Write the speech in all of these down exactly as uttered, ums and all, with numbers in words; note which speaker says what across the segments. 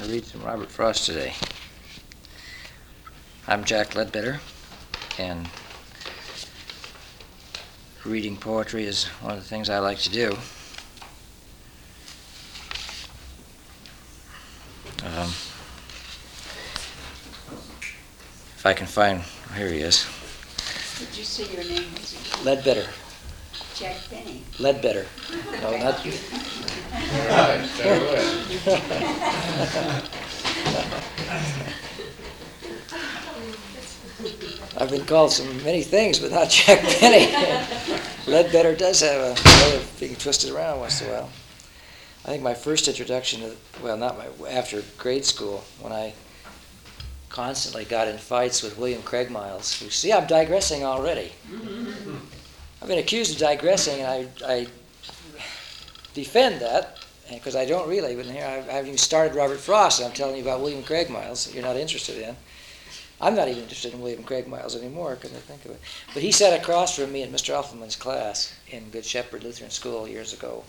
Speaker 1: read some Robert Frost today. I'm Jack Ledbetter, and reading poetry is one of the things I like to do. Um, if I can find, oh, here he is.
Speaker 2: Did you say your name was again?
Speaker 1: Ledbetter.
Speaker 2: Jack Benny.
Speaker 1: Ledbetter. No, not you.
Speaker 3: Right, so
Speaker 1: I've been called some many things, but not Jack Benny. Ledbetter does have a way of being twisted around once in a while. I think my first introduction to, well, not my, after grade school, when I constantly got in fights with William Craig Miles, who, see, I'm digressing already. I've been accused of digressing, and I, I defend that, because I don't really, but here I haven't even started Robert Frost, and I'm telling you about William Craig Miles that you're not interested in. I'm not even interested in William Craig Miles anymore, couldn't I think of it. But he sat across from me in Mister Elfman's class in Good Shepherd Lutheran School years ago.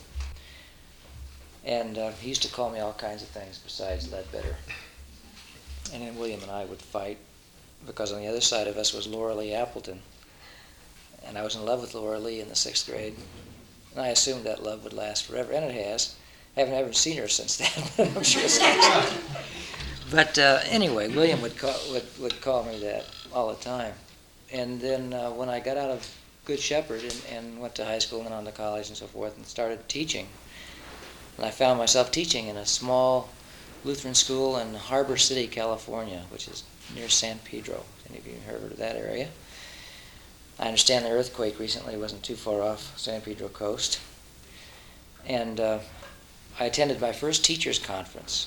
Speaker 1: And uh, he used to call me all kinds of things besides Ledbetter. And then William and I would fight, because on the other side of us was Laura Lee Appleton. And I was in love with Laura Lee in the sixth grade. And I assumed that love would last forever, and it has. I haven't ever seen her since then, but I'm sure it's But uh, anyway, William would call, would, would call me that all the time. And then uh, when I got out of Good Shepherd and, and went to high school and then on to college and so forth and started teaching, and I found myself teaching in a small Lutheran school in Harbor City, California, which is near San Pedro. Any of you heard of that area? I understand the earthquake recently wasn't too far off San Pedro coast. And uh, I attended my first teachers' conference.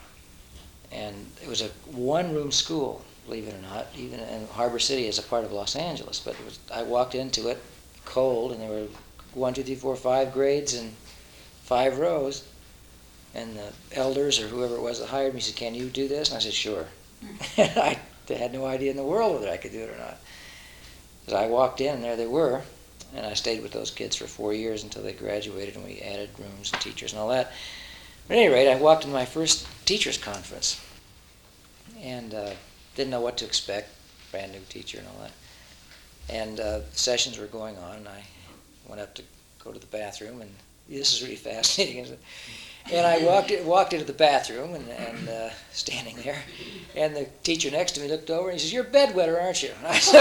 Speaker 1: And it was a one-room school, believe it or not, even in Harbor City as a part of Los Angeles. But it was, I walked into it cold, and there were one, two, three, four, five grades and five rows. And the elders or whoever it was that hired me said, "Can you do this?" And I said, "Sure." And I had no idea in the world whether I could do it or not. Because I walked in, and there they were. And I stayed with those kids for four years until they graduated, and we added rooms and teachers and all that. At any rate, I walked in my first teachers' conference and uh, didn't know what to expect, brand new teacher and all that. And uh, sessions were going on, and I went up to go to the bathroom, and this is really fascinating, isn't it? And I walked in, walked into the bathroom and, and uh, standing there, and the teacher next to me looked over and he says, "You're a bedwetter, aren't you?" And I said,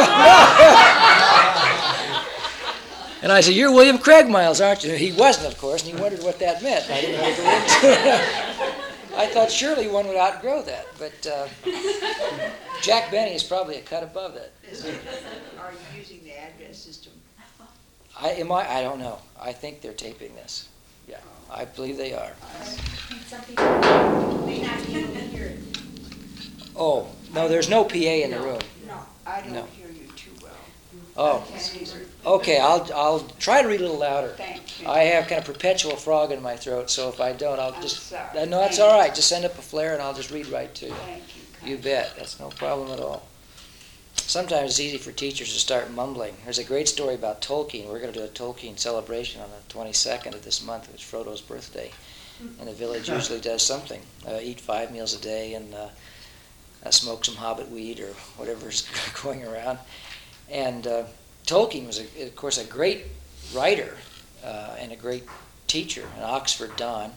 Speaker 1: "No." And I said, "You're William Craig Miles, aren't you?" He wasn't, of course, and he wondered what that meant. I didn't know what it meant. I thought surely one would outgrow that, but uh, Jack Benny is probably a cut above that.
Speaker 2: Are you using the address system?
Speaker 1: I, am I, I don't know. I think they're taping this. Yeah, I believe they are.
Speaker 4: Some people may not be able to hear it.
Speaker 1: Oh, no, there's no P A in the room.
Speaker 2: No, I don't
Speaker 1: No.
Speaker 2: hear you too well.
Speaker 1: Oh,
Speaker 2: Excuse me.
Speaker 1: okay, I'll, I'll try to read a little louder.
Speaker 2: Thank you.
Speaker 1: I have kind of perpetual frog in my throat, so if I don't, I'll
Speaker 2: I'm
Speaker 1: just...
Speaker 2: sorry.
Speaker 1: Uh, No, that's
Speaker 2: Thank
Speaker 1: all
Speaker 2: you.
Speaker 1: right. Just send up a flare and I'll just read right to you.
Speaker 2: Thank you.
Speaker 1: You bet. That's no problem at all. Sometimes it's easy for teachers to start mumbling. There's a great story about Tolkien. We're going to do a Tolkien celebration on the twenty-second of this month. It's Frodo's birthday. And the village usually does something. Uh, eat five meals a day and uh, uh, smoke some hobbit weed or whatever's going around. And uh, Tolkien was, a, of course, a great writer uh, and a great teacher, an Oxford Don,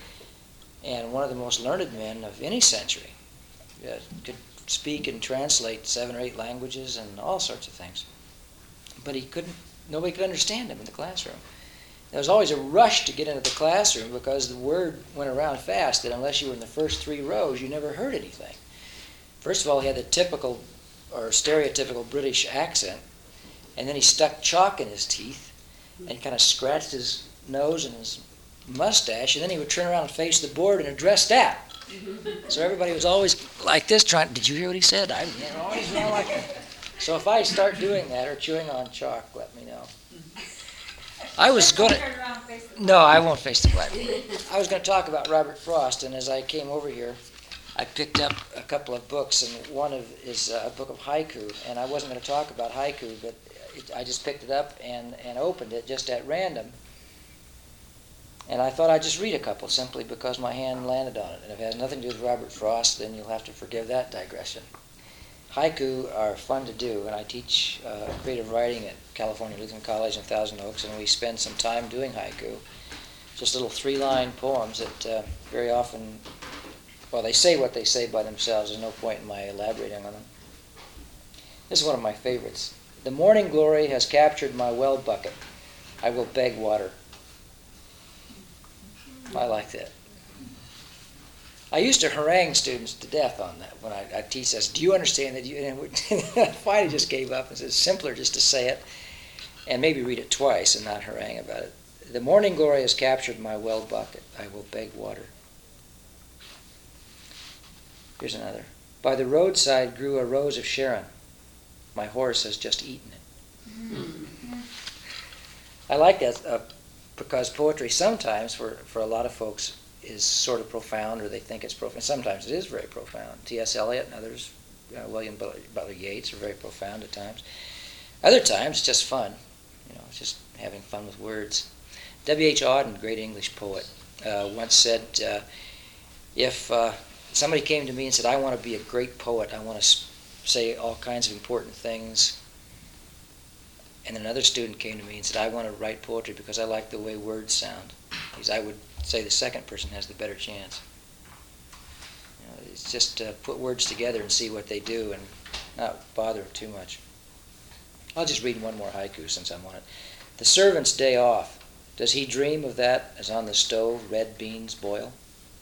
Speaker 1: and one of the most learned men of any century. Uh, could speak and translate seven or eight languages and all sorts of things. But he couldn't, nobody could understand him in the classroom. There was always a rush to get into the classroom because the word went around fast that unless you were in the first three rows, you never heard anything. First of all, he had the typical or stereotypical British accent, and then he stuck chalk in his teeth and kind of scratched his nose and his mustache, and then he would turn around and face the board and address that. So everybody was always like this, trying, did you hear what he said? I you know, always you know, like that. So if I start doing that or chewing on chalk, let me know. I was going to,
Speaker 4: Turn around, face the
Speaker 1: no, I won't face the black. I was going to talk about Robert Frost, and as I came over here, I picked up a couple of books, and one of is a book of haiku, and I wasn't going to talk about haiku, but it, I just picked it up and, and opened it just at random. And I thought I'd just read a couple simply because my hand landed on it. And if it has nothing to do with Robert Frost, then you'll have to forgive that digression. Haiku are fun to do, and I teach uh, creative writing at California Lutheran College in Thousand Oaks, and we spend some time doing haiku. Just little three-line poems that uh, very often, well, they say what they say by themselves. There's no point in my elaborating on them. This is one of my favorites. The morning glory has captured my well bucket. I will beg water. I like that. I used to harangue students to death on that when I, I teach this. Do you understand that? You, and I finally just gave up and said it's simpler just to say it and maybe read it twice and not harangue about it. The morning glory has captured my well bucket. I will beg water. Here's another. By the roadside grew a rose of Sharon. My horse has just eaten it. Mm-hmm. I like that uh, because poetry sometimes, for, for a lot of folks, is sort of profound, or they think it's profound. Sometimes it is very profound. T S Eliot and others, uh, William Butler, Butler Yeats, are very profound at times. Other times, it's just fun. You know, it's just having fun with words. W H Auden, great English poet, uh, once said, uh, if uh, somebody came to me and said, I want to be a great poet, I want to sp- say all kinds of important things, and another student came to me and said, I want to write poetry because I like the way words sound, because I would say the second person has the better chance. You know, it's just uh, put words together and see what they do and not bother too much. I'll just read one more haiku since I'm on it. The servant's day off. Does he dream of that as on the stove red beans boil?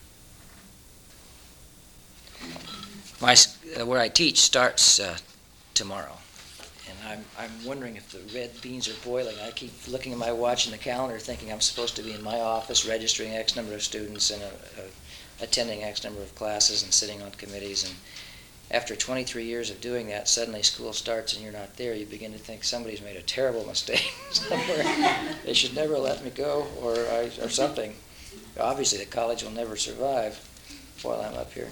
Speaker 1: My, uh, where I teach starts uh, tomorrow. And I'm, I'm wondering if the red beans are boiling. I keep looking at my watch and the calendar thinking I'm supposed to be in my office registering X number of students and uh, uh, attending X number of classes and sitting on committees. And after twenty-three years of doing that, suddenly school starts and you're not there. You begin to think somebody's made a terrible mistake somewhere. They should never let me go or, I, or something. Obviously the college will never survive while I'm up here.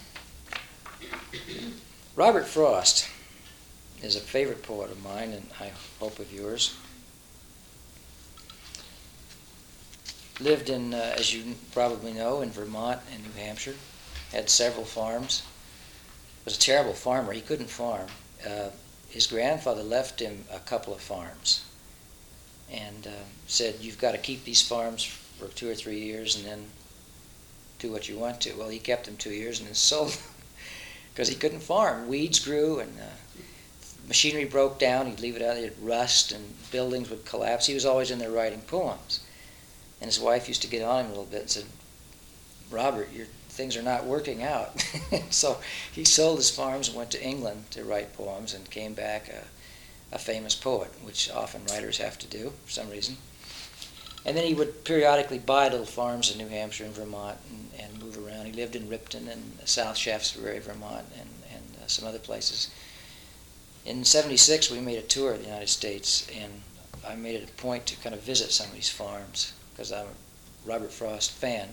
Speaker 1: Robert Frost is a favorite poet of mine, and I hope of yours. Lived in, uh, as you probably know, in Vermont and New Hampshire. Had several farms. Was a terrible farmer. He couldn't farm. Uh, his grandfather left him a couple of farms and uh, said, you've got to keep these farms for two or three years and then do what you want to. Well, he kept them two years and then sold them because he couldn't farm. Weeds grew and uh, machinery broke down. He'd leave it out. It'd rust and buildings would collapse. He was always in there writing poems. And his wife used to get on him a little bit and said, Robert, your things are not working out. So he sold his farms and went to England to write poems and came back a, a famous poet, which often writers have to do for some reason. And then he would periodically buy little farms in New Hampshire and Vermont and, and move around. He lived in Ripton and South Shaftesbury, Vermont, and, and uh, some other places. In seventy-six, we made a tour of the United States, and I made it a point to kind of visit some of these farms because I'm a Robert Frost fan.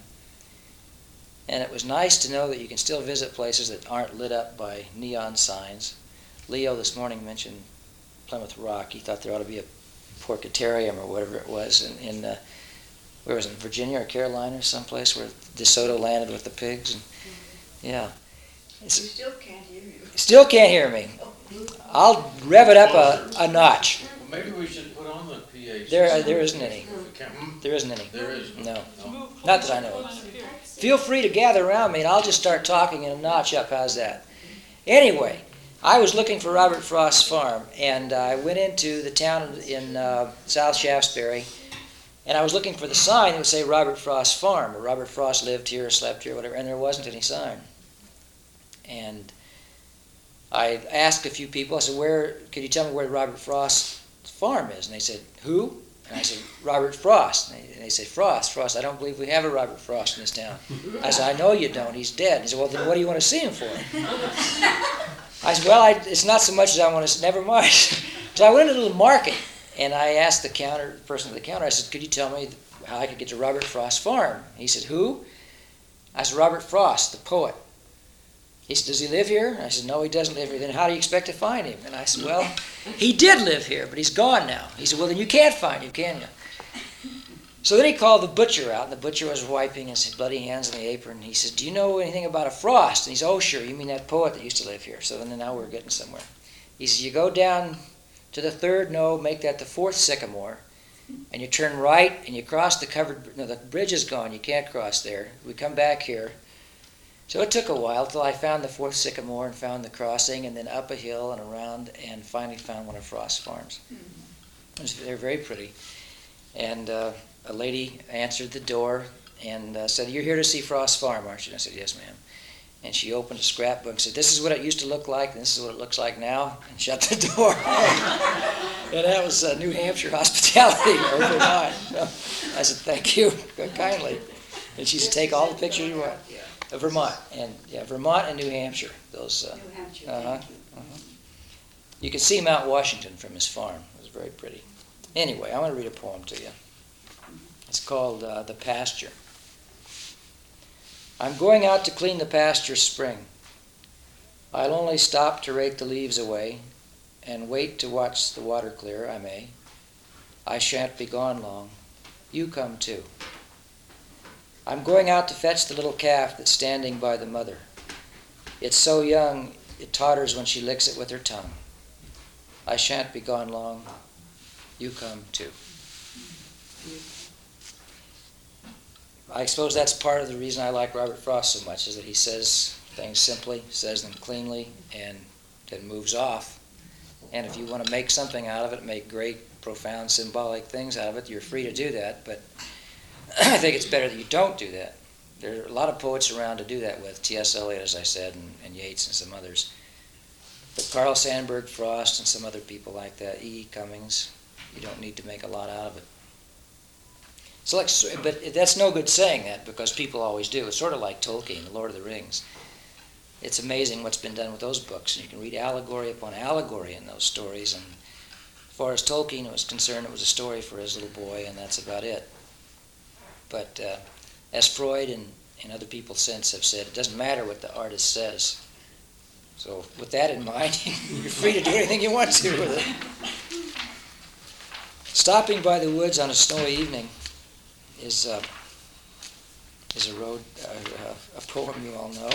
Speaker 1: And it was nice to know that you can still visit places that aren't lit up by neon signs. Leo this morning mentioned Plymouth Rock. He thought there ought to be a porcatarium or whatever it was in, in uh, where was it, Virginia or Carolina or someplace where DeSoto landed with the pigs. And, yeah.
Speaker 2: We
Speaker 1: It's,
Speaker 2: still can't hear you.
Speaker 1: still can't hear me. I'll rev it up a, a notch.
Speaker 3: Well, maybe we should put on the P A.
Speaker 1: There, uh, there isn't any.
Speaker 3: We can't- hmm?
Speaker 1: There isn't any.
Speaker 3: There is.
Speaker 1: No.
Speaker 3: No.
Speaker 1: Not that I know of. Feel free to gather around me and I'll just start talking in a notch up. How's that? Anyway, I was looking for Robert Frost's farm, and I went into the town in uh, South Shaftesbury, and I was looking for the sign that would say Robert Frost Farm, or Robert Frost lived here, or slept here, whatever, and there wasn't any sign. And I asked a few people, I said, "Where? Could you tell me where Robert Frost's farm is?" And they said, "Who?" And I said, "Robert Frost." And they, and they said, "Frost, Frost, I don't believe we have a Robert Frost in this town." I said, "I know you don't. He's dead." He said, "Well, then what do you want to see him for?" I said, "Well, I, it's not so much as I want to, never mind." So I went into a little market, and I asked the counter, the person at the counter, I said, "Could you tell me how I could get to Robert Frost's farm?" He said, "Who?" I said, "Robert Frost, the poet." He said, "Does he live here?" I said, "No, he doesn't live here." "Then how do you expect to find him?" And I said, "Well, he did live here, but he's gone now." He said, "Well, then you can't find him, can you?" So then he called the butcher out, and the butcher was wiping his bloody hands on the apron. And he said, "Do you know anything about a Frost?" And he said, "Oh, sure, you mean that poet that used to live here." So then now we're getting somewhere. He says, "You go down to the third, no, make that the fourth sycamore, and you turn right, and you cross the covered, no, the bridge is gone, you can't cross there. We come back here." So it took a while till I found the fourth sycamore and found the crossing, and then up a hill and around, and finally found one of Frost's farms. It was, they're very pretty. And uh, a lady answered the door and uh, said, "You're here to see Frost's farm, aren't you?" And I said, "Yes, ma'am." And she opened a scrapbook and said, "This is what it used to look like, and this is what it looks like now," and shut the door. And that was uh, New Hampshire hospitality, or Vermont. So I said, "Thank you, kindly." And she said, "Take all the pictures you want." Uh, Vermont, and yeah, Vermont and New Hampshire. Those. Uh,
Speaker 2: New Hampshire,
Speaker 1: uh-huh,
Speaker 2: thank you.
Speaker 1: uh-huh. You can see Mount Washington from his farm. It was very pretty. Anyway, I want to read a poem to you. It's called uh, "The Pasture." I'm going out to clean the pasture spring. I'll only stop to rake the leaves away and wait to watch the water clear, I may. I shan't be gone long. You come too. I'm going out to fetch the little calf that's standing by the mother. It's so young, it totters when she licks it with her tongue. I shan't be gone long. You come too. I suppose that's part of the reason I like Robert Frost so much, is that he says things simply, says them cleanly, and then moves off. And if you want to make something out of it, make great, profound, symbolic things out of it, you're free to do that. But I think it's better that you don't do that. There are a lot of poets around to do that with, T S Eliot, as I said, and, and Yeats and some others. But Carl Sandburg, Frost, and some other people like that, E E. Cummings, you don't need to make a lot out of it. So like, but that's no good saying that, because people always do. It's sort of like Tolkien, The Lord of the Rings. It's amazing what's been done with those books. And you can read allegory upon allegory in those stories. And as far as Tolkien was concerned, it was a story for his little boy, and that's about it. But uh, as Freud and, and other people since have said, it doesn't matter what the artist says. So with that in mind, you're free to do anything you want to with it. Stopping by the woods on a snowy evening is uh, is a road uh, a poem you all know.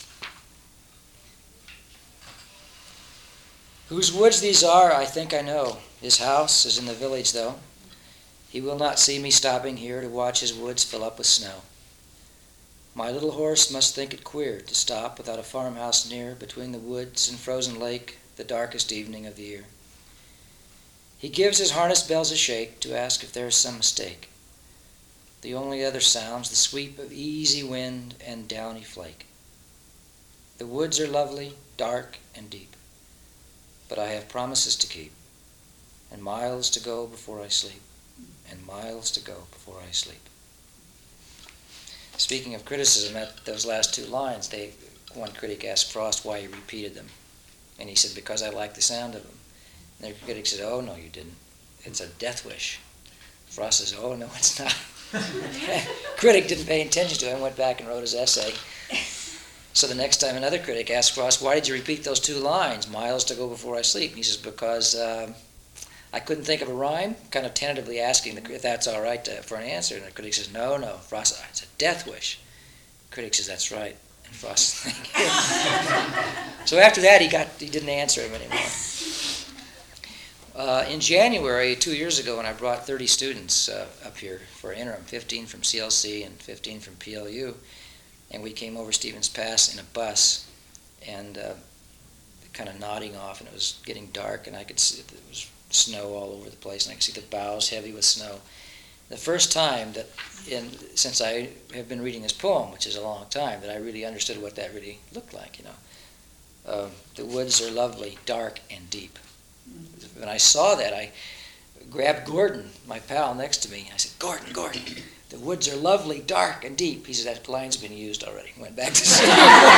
Speaker 1: Whose woods these are, I think I know. His house is in the village, though. He will not see me stopping here to watch his woods fill up with snow. My little horse must think it queer to stop without a farmhouse near, between the woods and frozen lake, the darkest evening of the year. He gives his harness bells a shake to ask if there is some mistake. The only other sounds the sweep of easy wind and downy flake. The woods are lovely, dark, and deep, but I have promises to keep, and miles to go before I sleep, and miles to go before I sleep. Speaking of criticism, that those last two lines, they, one critic asked Frost why he repeated them, and he said, "Because I like the sound of them." And the critic said, "Oh, no, you didn't. It's a death wish." Frost says, "Oh, no, it's not." Critic didn't pay attention to it and went back and wrote his essay. So the next time another critic asked Frost, "Why did you repeat those two lines, miles to go before I sleep?" And he says, "Because uh, I couldn't think of a rhyme," kind of tentatively asking the, if that's all right to, for an answer. And the critic says, "No, no." Frost says, "It's a death wish." The critic says, "That's right." And Frost says, "Thank you." So after that, he got he didn't answer him anymore. Uh, in January, two years ago, when I brought thirty students uh, up here for interim, fifteen from C L C and fifteen from P L U, and we came over Stevens Pass in a bus, and uh, kind of nodding off, and it was getting dark, and I could see there was snow all over the place, and I could see the boughs heavy with snow. The first time that, in, since I have been reading this poem, which is a long time, that I really understood what that really looked like, you know. Uh, the woods are lovely, dark, and deep. When I saw that, I grabbed Gordon, my pal, next to me. I said, "Gordon, Gordon, the woods are lovely, dark, and deep." He said, "That line's been used already." Went back to sleep.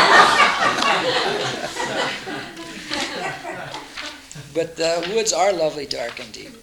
Speaker 1: But the woods are lovely, dark, and deep.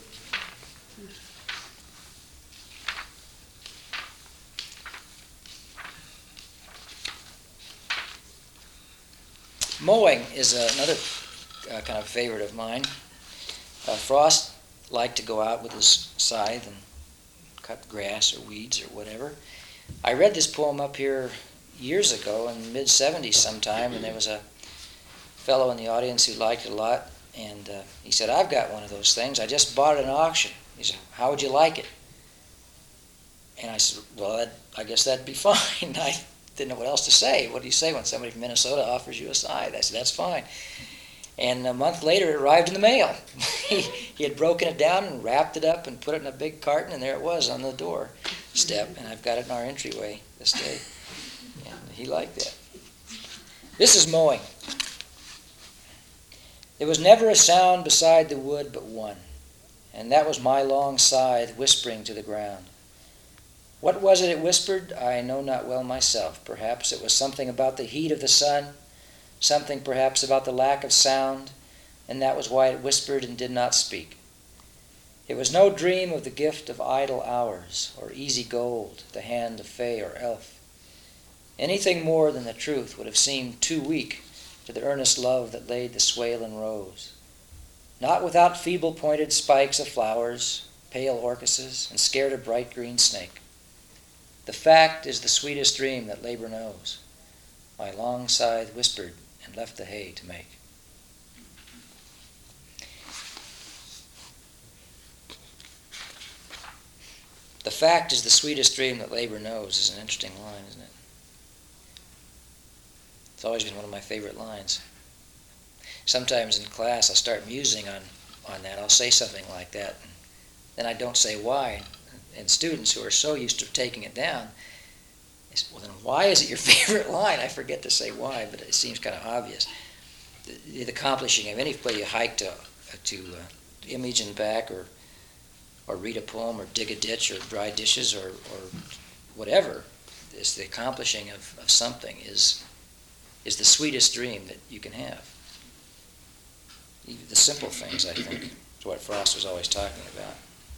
Speaker 1: Mowing is another uh, kind of favorite of mine. Uh, Frost liked to go out with his scythe and cut grass or weeds or whatever. I read this poem up here years ago in the mid seventies sometime, and there was a fellow in the audience who liked it a lot, and uh, he said, I've got one of those things. I just bought it at an auction. He said, how would you like it? And I said, well, that, I guess that'd be fine. I didn't know what else to say. What do you say when somebody from Minnesota offers you a scythe? I said, that's fine. And a month later, it arrived in the mail. he, he had broken it down and wrapped it up and put it in a big carton, and there it was on the door step. And I've got it in our entryway this day. And he liked that. This is mowing. There was never a sound beside the wood but one, and that was my long scythe whispering to the ground. What was it it whispered? I know not well myself. Perhaps it was something about the heat of the sun, something perhaps about the lack of sound, and that was why it whispered and did not speak. It was no dream of the gift of idle hours, or easy gold, the hand of fay or elf. Anything more than the truth would have seemed too weak to the earnest love that laid the swale in rows. Not without feeble pointed spikes of flowers, pale orchises, and scared a bright green snake. The fact is the sweetest dream that labor knows. My long scythe whispered and left the hay to make. The fact is the sweetest dream that labor knows is an interesting line, isn't it? It's always been one of my favorite lines. Sometimes in class I'll start musing on, on that. I'll say something like that, and then I don't say why. And students who are so used to taking it down, they say, well then why is it your favorite line? I forget to say why, but it seems kind of obvious. The, the accomplishing of any way you hike to, to uh, image and back, or or read a poem, or dig a ditch, or dry dishes, or, or whatever, is the accomplishing of, of something is is the sweetest dream that you can have. Even the simple things, I think, is what Frost was always talking about.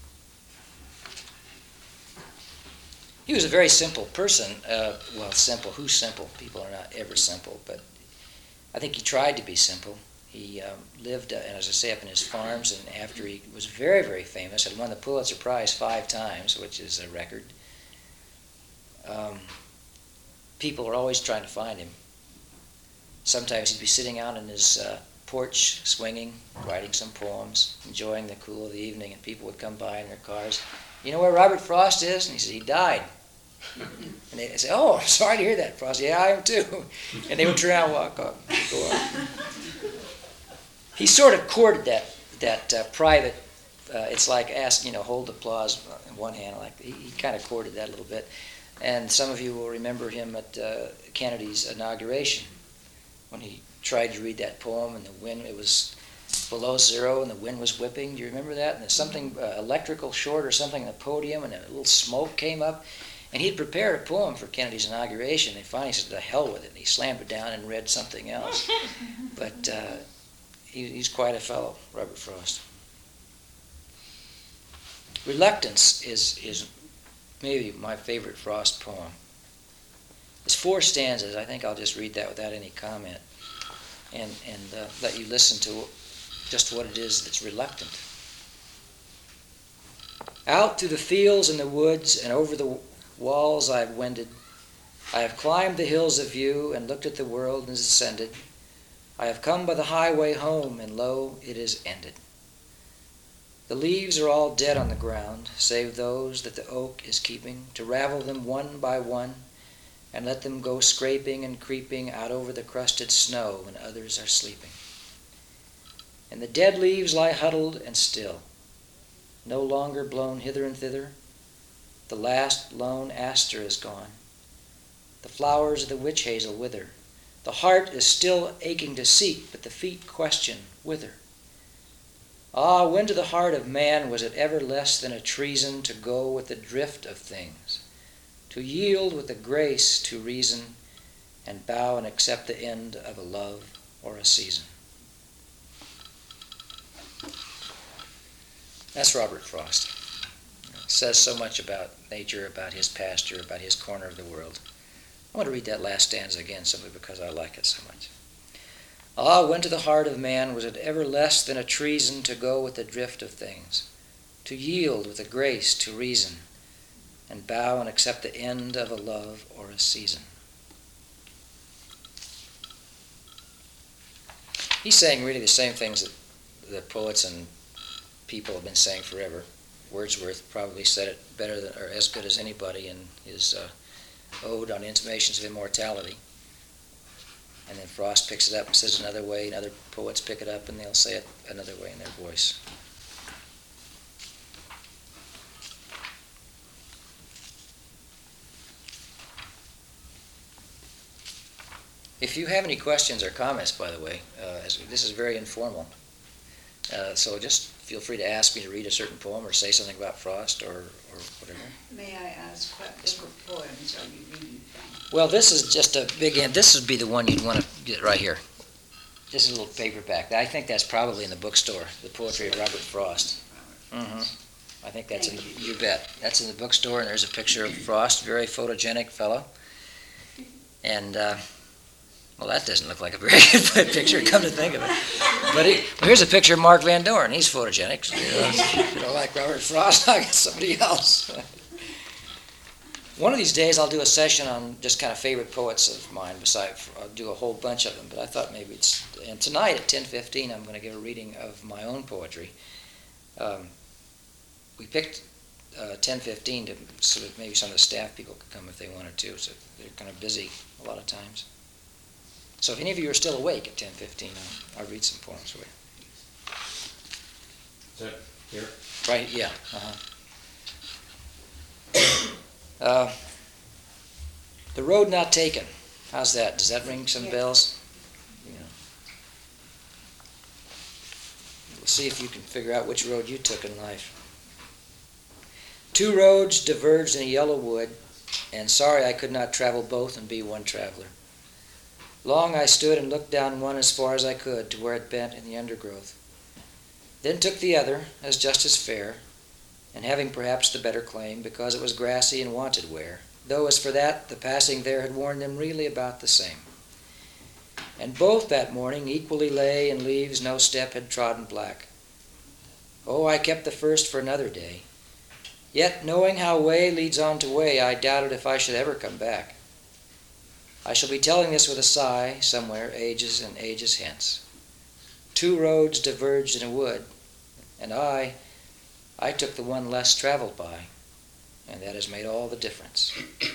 Speaker 1: He was a very simple person. Uh, well, simple. Who's simple? People are not ever simple, but I think he tried to be simple. He um, lived, uh, and as I say, up in his farms, and after he was very, very famous, had won the Pulitzer Prize five times, which is a record. Um, people were always trying to find him. Sometimes he'd be sitting out in his uh, porch, swinging, writing some poems, enjoying the cool of the evening, and people would come by in their cars. You know where Robert Frost is? And he said, he died. And they'd say, oh, I'm sorry to hear that, Frost. Yeah, I am too. And they would turn around and walk up. Go on. He sort of courted that that uh, private, uh, it's like ask, you know, hold applause in one hand. Like he, he kind of courted that a little bit. And some of you will remember him at uh, Kennedy's inauguration when he tried to read that poem, and the wind, it was below zero and the wind was whipping. Do you remember that? And there's something uh, electrical short or something on the podium, and a little smoke came up. And he'd prepared a poem for Kennedy's inauguration. And finally said, to hell with it. And he slammed it down and read something else. But uh, he, he's quite a fellow, Robert Frost. Reluctance is, is maybe my favorite Frost poem. It's four stanzas. I think I'll just read that without any comment, and, and uh, let you listen to just what it is that's reluctant. Out through the fields and the woods and over the walls I have wended. I have climbed the hills of view and looked at the world and ascended. I have come by the highway home, and lo, it is ended. The leaves are all dead on the ground, save those that the oak is keeping, to ravel them one by one, and let them go scraping and creeping out over the crusted snow when others are sleeping. And the dead leaves lie huddled and still, no longer blown hither and thither. The last lone aster is gone. The flowers of the witch hazel wither. The heart is still aching to seek, but the feet question whither. Ah, when to the heart of man was it ever less than a treason to go with the drift of things, to yield with the grace to reason, and bow and accept the end of a love or a season. That's Robert Frost. It says so much about nature, about his pasture, about his corner of the world. I want to read that last stanza again simply because I like it so much. Ah, when to the heart of man was it ever less than a treason to go with the drift of things, to yield with a grace to reason, and bow and accept the end of a love or a season. He's saying really the same things that the poets and people have been saying forever. Wordsworth probably said it better than, or as good as anybody in his uh, Ode on Intimations of Immortality. And then Frost picks it up and says it another way, and other poets pick it up and they'll say it another way in their voice. If you have any questions or comments, by the way, uh, as, this is very informal. Uh, so just feel free to ask me to read a certain poem or say something about Frost or, or whatever.
Speaker 2: May I ask what different poems are you reading from?
Speaker 1: Well, this is just a big end. This would be the one you'd want to get right here. This is a little paperback. I think that's probably in the bookstore, the poetry of Robert Frost. Mm-hmm. I think that's in the, you bet. That's in the bookstore, and there's a picture of Frost, very photogenic fellow. And, uh, well, that doesn't look like a very good picture, come to think of it. But he, well, here's a picture of Mark Van Doren. He's photogenic. So, you know, if you don't like Robert Frost, I'll get somebody else. One of these days I'll do a session on just kind of favorite poets of mine. Besides, I'll do a whole bunch of them. But I thought maybe it's, and tonight at ten fifteen I'm going to give a reading of my own poetry. Um, we picked uh, ten fifteen to, so that maybe some of the staff people could come if they wanted to. So they're kind of busy a lot of times. So if any of you are still awake at ten fifteen, I'll, I'll read some poems for you.
Speaker 3: Is that here?
Speaker 1: Right, yeah. Uh-huh. Uh, The Road Not Taken. How's that? Does that ring some
Speaker 2: Yeah.
Speaker 1: bells? Yeah. We'll see if you can figure out which road you took in life. Two roads diverged in a yellow wood, and sorry I could not travel both and be one traveler. Long I stood and looked down one as far as I could to where it bent in the undergrowth. Then took the other as just as fair, and having perhaps the better claim, because it was grassy and wanted wear, though as for that, the passing there had worn them really about the same. And both that morning equally lay in leaves no step had trodden black. Oh, I kept the first for another day. Yet, knowing how way leads on to way, I doubted if I should ever come back. I shall be telling this with a sigh somewhere, ages and ages hence. Two roads diverged in a wood, and I, I took the one less traveled by, and that has made all the difference.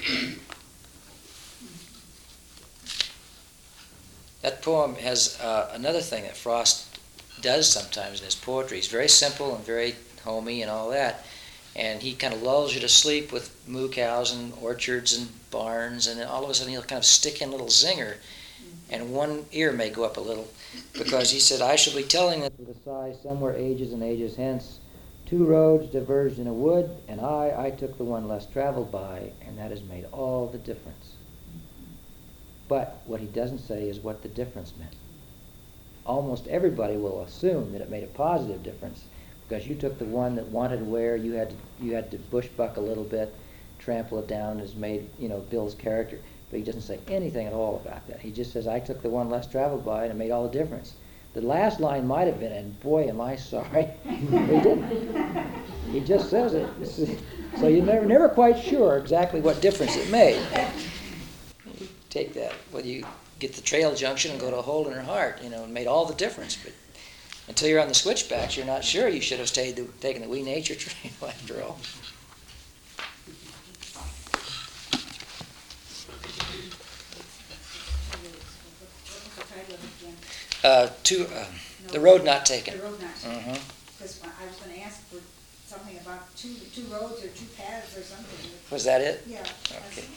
Speaker 1: That poem has uh, another thing that Frost does sometimes in his poetry. It's very simple and very homey and all that. And he kind of lulls you to sleep with moo cows and orchards and barns, and then all of a sudden he'll kind of stick in a little zinger, and one ear may go up a little, because he said, I shall be telling this with a sigh somewhere ages and ages hence. Two roads diverged in a wood, and I, I took the one less traveled by, and that has made all the difference. But what he doesn't say is what the difference meant. Almost everybody will assume that it made a positive difference, because you took the one that wanted where you had to, you had to bushbuck a little bit, trample it down, has made, you know, Bill's character. But he doesn't say anything at all about that. He just says, I took the one less traveled by, and it made all the difference. The last line might have been, and boy, am I sorry. He didn't. He just says it. So you're never, never quite sure exactly what difference it made. You take that, whether you get the trail junction and go to a hole in her heart, you know, it made all the difference. But until you're on the switchbacks, you're not sure. You should have stayed the, taken the wee nature trail after all. Uh, two, uh, The Road Not Taken.
Speaker 4: The Road Not Taken.
Speaker 1: Mm-hmm.
Speaker 4: Because I was gonna ask for something about two, two roads or two paths or something.
Speaker 1: Was that it?
Speaker 4: Yeah.
Speaker 1: Okay.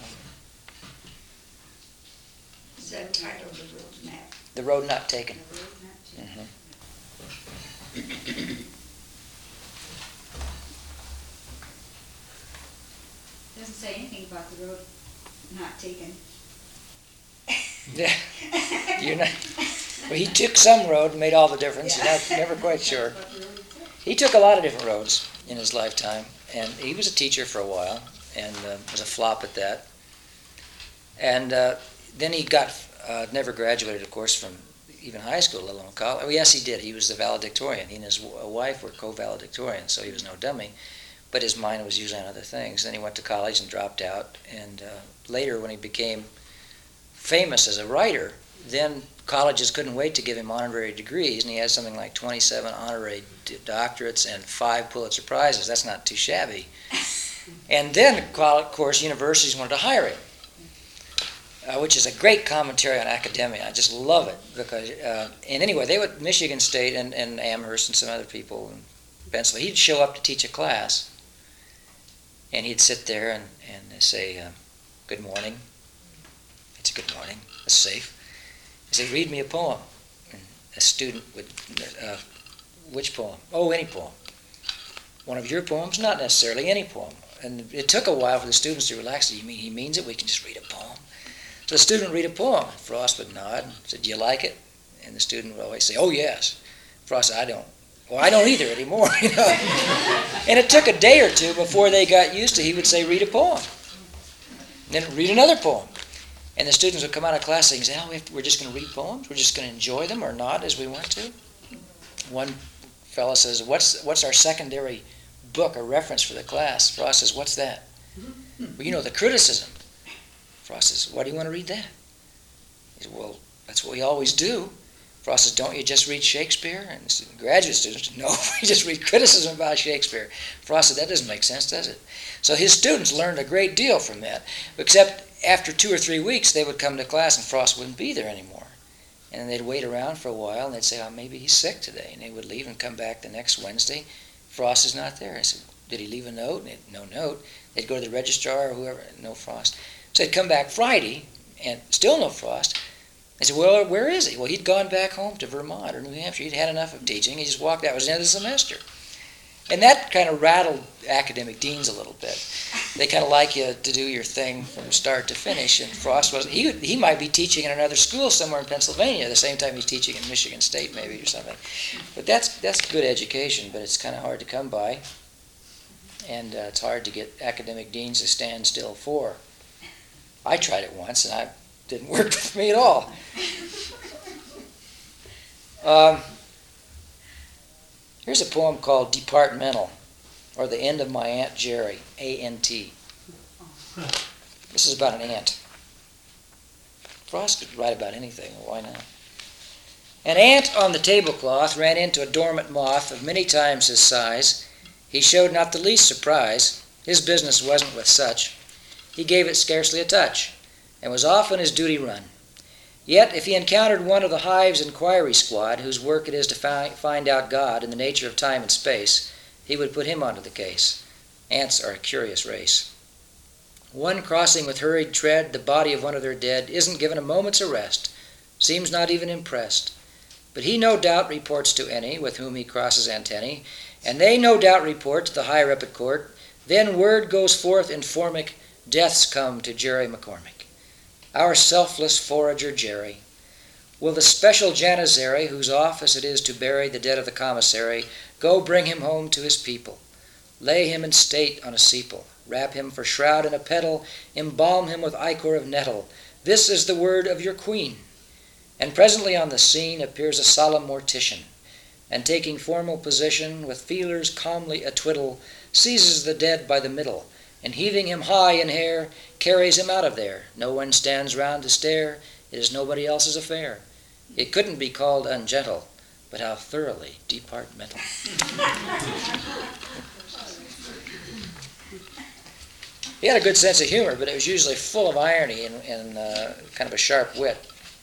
Speaker 2: Is that titled The Road Map?
Speaker 1: The Road Not Taken.
Speaker 4: The Road Not Taken.
Speaker 1: Mm-hmm.
Speaker 4: Doesn't say anything about the road not taken.
Speaker 1: Yeah. You're not, well, he took some road and made all the difference. You're not, never quite sure.
Speaker 4: But the road took.
Speaker 1: He took a lot of different roads in his lifetime, and he was a teacher for a while, and uh, was a flop at that. And uh, then he got, uh, never graduated, of course, from even high school, let alone college. Oh, yes, he did. He was the valedictorian. He and his w- wife were co-valedictorians, so he was no dummy. but his mind was usually on other things. Then he went to college and dropped out, and uh, later when he became famous as a writer, then colleges couldn't wait to give him honorary degrees, and he had something like twenty-seven honorary d- doctorates and five Pulitzer Prizes. That's not too shabby. And then, of course, universities wanted to hire him, uh, which is a great commentary on academia. I just love it because, uh, and anyway, they would Michigan State and, and Amherst and some other people in Pennsylvania. He'd show up to teach a class, and he'd sit there and and say, uh, "Good morning." It's a good morning. It's safe. He said, "Read me a poem." And a student would, uh, "Which poem?" "Oh, any poem." "One of your poems?" "Not necessarily, any poem." And it took a while for the students to relax. "You mean he means it? We can just read a poem?" So the student would read a poem. Frost would nod and said, "Do you like it?" And the student would always say, "Oh, yes." Frost said, "I don't." "Well, I don't either anymore." You know? And it took a day or two before they got used to. He would say, "Read a poem." And then read another poem. And the students would come out of class saying, "Oh, we have to, we're just going to read poems? We're just going to enjoy them or not as we want to?" One fellow says, what's what's our secondary book or reference for the class?" Frost says, "What's that?" "Well, you know, the criticism." Frost says, "Why do you want to read that?" He says, "Well, that's what we always do." Frost says, "Don't you just read Shakespeare?" And the graduate students said, "No, we just read criticism about Shakespeare." Frost said, "That doesn't make sense, does it?" So his students learned a great deal from that, except after two or three weeks, they would come to class and Frost wouldn't be there anymore. And then they'd wait around for a while and they'd say, "Oh, maybe he's sick today." And they would leave and come back the next Wednesday. Frost is not there. I said, "Did he leave a note?" And no note. They'd go to the registrar or whoever, no Frost. So they'd come back Friday and still no Frost. I said, "Well, where is he?" "Well, he'd gone back home to Vermont or New Hampshire. He'd had enough of teaching. He just walked out. It was the end of the semester." And that kind of rattled academic deans a little bit. They kind of like you to do your thing from start to finish. And Frost was he he might be teaching in another school somewhere in Pennsylvania at the same time he's teaching in Michigan State maybe or something. But that's that's good education, but it's kind of hard to come by. And uh, it's hard to get academic deans to stand still for. I tried it once, and it didn't work for me at all. Um, here's a poem called Departmental, or The End of My Aunt Jerry, A N T. This is about an ant. Frost could write about anything, why not? An ant on the tablecloth ran into a dormant moth of many times his size. He showed not the least surprise. His business wasn't with such. He gave it scarcely a touch, and was off on his duty run. Yet, if he encountered one of the hive's inquiry squad, whose work it is to fi- find out God and the nature of time and space, he would put him onto the case. Ants are a curious race. One crossing with hurried tread the body of one of their dead isn't given a moment's arrest, seems not even impressed. But he no doubt reports to any with whom he crosses antennae, and they no doubt report to the higher up at court. Then word goes forth in Formic, death's come to Jerry McCormick. Our selfless forager Jerry. Will the special Janizary, whose office it is to bury the dead of the commissary, go bring him home to his people, lay him in state on a steeple, wrap him for shroud in a petal, embalm him with ichor of nettle. This is the word of your queen. And presently on the scene appears a solemn mortician, and taking formal position, with feelers calmly a-twiddle, seizes the dead by the middle, and heaving him high in hair, carries him out of there. No one stands round to stare. It is nobody else's affair. It couldn't be called ungentle, but how thoroughly departmental. He had a good sense of humor, but it was usually full of irony and, and uh, kind of a sharp wit.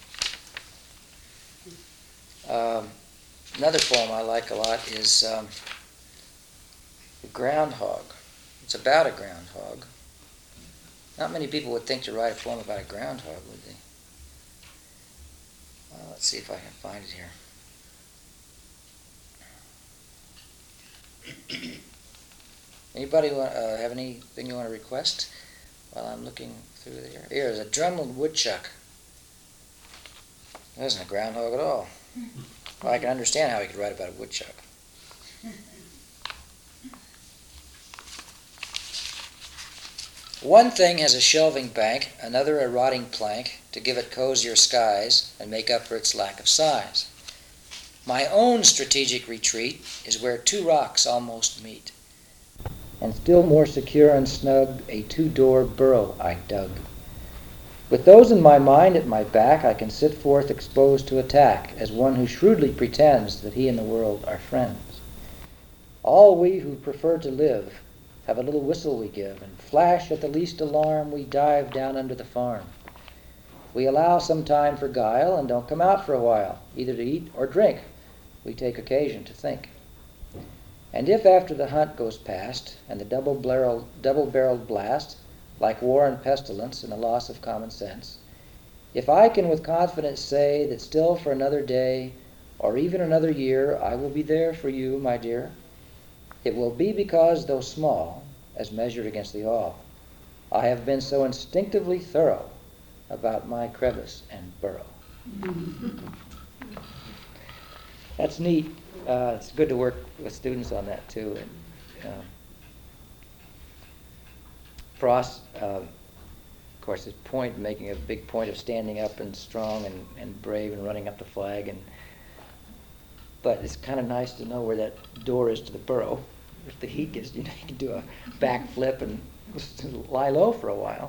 Speaker 1: Um, another poem I like a lot is um, The Groundhog. It's about a groundhog. Not many people would think to write a poem about a groundhog, would they? Well, let's see if I can find it here. Anybody want, uh, have anything you want to request while I'm looking through there? Here's a Drumlin woodchuck. That isn't a groundhog at all. Well, I can understand how he could write about a woodchuck. One thing has a shelving bank, another a rotting plank, to give it cozier skies and make up for its lack of size. My own strategic retreat is where two rocks almost meet, and still more secure and snug, a two-door burrow I dug. With those in my mind at my back, I can sit forth exposed to attack, as one who shrewdly pretends that he and the world are friends. All we who prefer to live have a little whistle we give, and flash at the least alarm we dive down under the farm. We allow some time for guile and don't come out for a while, either to eat or drink. We take occasion to think. And if after the hunt goes past, and the double-barreled, double-barreled blast, like war and pestilence and the loss of common sense, if I can with confidence say that still for another day, or even another year, I will be there for you, my dear, it will be because, though small, as measured against the all, I have been so instinctively thorough about my crevice and burrow. That's neat. Uh, it's good to work with students on that, too. And, um, Frost, uh, of course, his point, making a big point of standing up and strong and, and brave and running up the flag. And but it's kind of nice to know where that door is to the burrow. If the heat gets, you know, you can do a back flip and lie low for a while.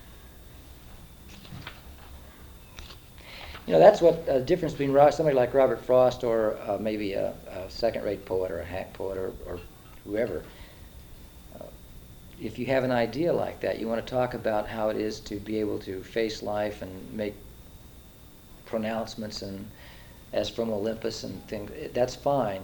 Speaker 1: You know, that's what the uh, difference between Ro- somebody like Robert Frost or uh, maybe a, a second-rate poet or a hack poet or, or whoever. Uh, if you have an idea like that, you want to talk about how it is to be able to face life and make pronouncements and as from Olympus and things. That's fine.